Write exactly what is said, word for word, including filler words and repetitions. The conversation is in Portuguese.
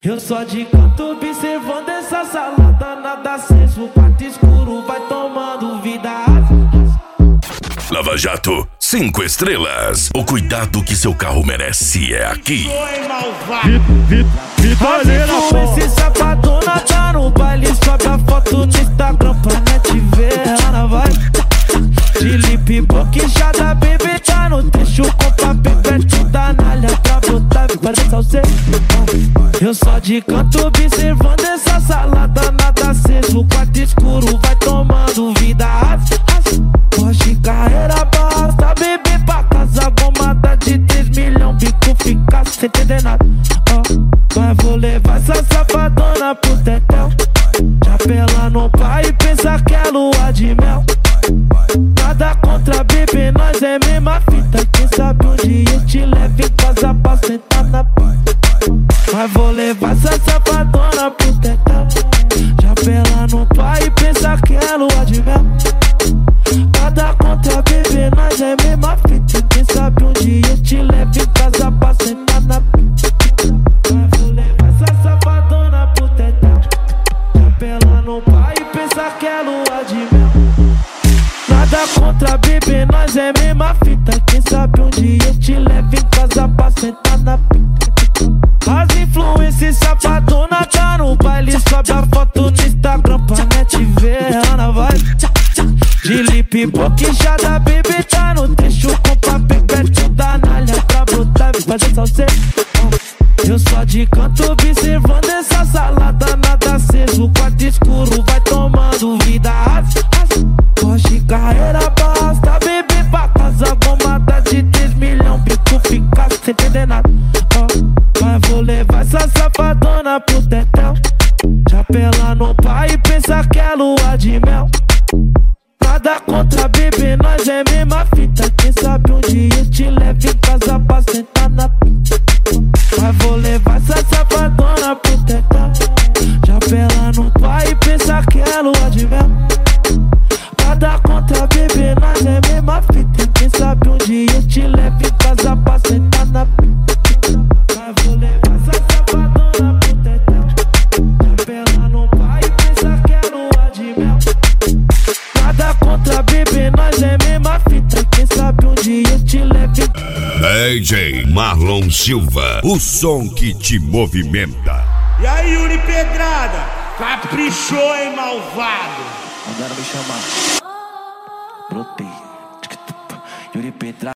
Eu só de canto observando essa salada, nada aceso, quarto escuro, vai tomando vida. Lava Jato, cinco estrelas. O cuidado que seu carro merece é aqui. Esse safadona tá no baile, sobe a foto no Instagram pra net ver. Ana vai de lip boquejada, bebê tá no trecho com papel perto da nalha pra botar pra salseiro. Eu só de canto observando essa salada, nada aceso, quarto escuro, vai tomando vida. Porsche carreira basta, bebê pra casa, gomada de três milhões, bico fica sem entender nada. Oh, mas vou levar essa safadona pro tetel, chapela no pai e pensa que é lua de mel. Nada contra bebê, nós é mesma fita, quem sabe um dia eu te levo em casa pra sentar na p. Mas vou levar essa safadona pro tetel, chapela no pai e pensa que é lua de mel. Nada contra bebê, nós é mesma fita, quem sabe um dia eu te levo em casa pra sentar na p. Mas vou levar essa safadona pro tetel, chapela no pai e pensa que é lua de mel. Nada contra bebê, nós é mesma fita, quem sabe um dia eu te levo em casa pra sentar na p. As influências safadona tá no baile, sobe a foto no Instagram pra net ver. Ana vai de lip boquejada, bebê tá no trecho com papel perto da nalha pra botar e fazer salseiro. Eu só de canto observando essa salada, nada aceso, quarto escuro, vai tomando vida. Porsche carreira basta, bebê pra casa, gomada de três milhões, bico fica sem entender nada. Oh, mas vou levar essa safadona pro tetel, chapela no pai e pensa que é lua de mel. Nada contra bebê, nós é mesma fita, quem sabe um dia eu te levo em casa pra sentar na p. Mas vou levar essa safadona pro tetel, chapela no pai e pensa que é lua de mel. Nada contra bebê, nós é mesma fita, quem sabe um dia eu te levo em casa pra sentar na p. Mas vou levar essa safadona pro tetel, chapela no pai e pensa que é lua de mel. Nada contra bebê, nós é mesma fita, quem sabe um dia eu te levo em... D J Marlon Silva, o som que te movimenta. E aí, Yuri Pedrada, caprichou, hein, malvado? Mandaram me chamar. Brotei. Yuri Pedrada.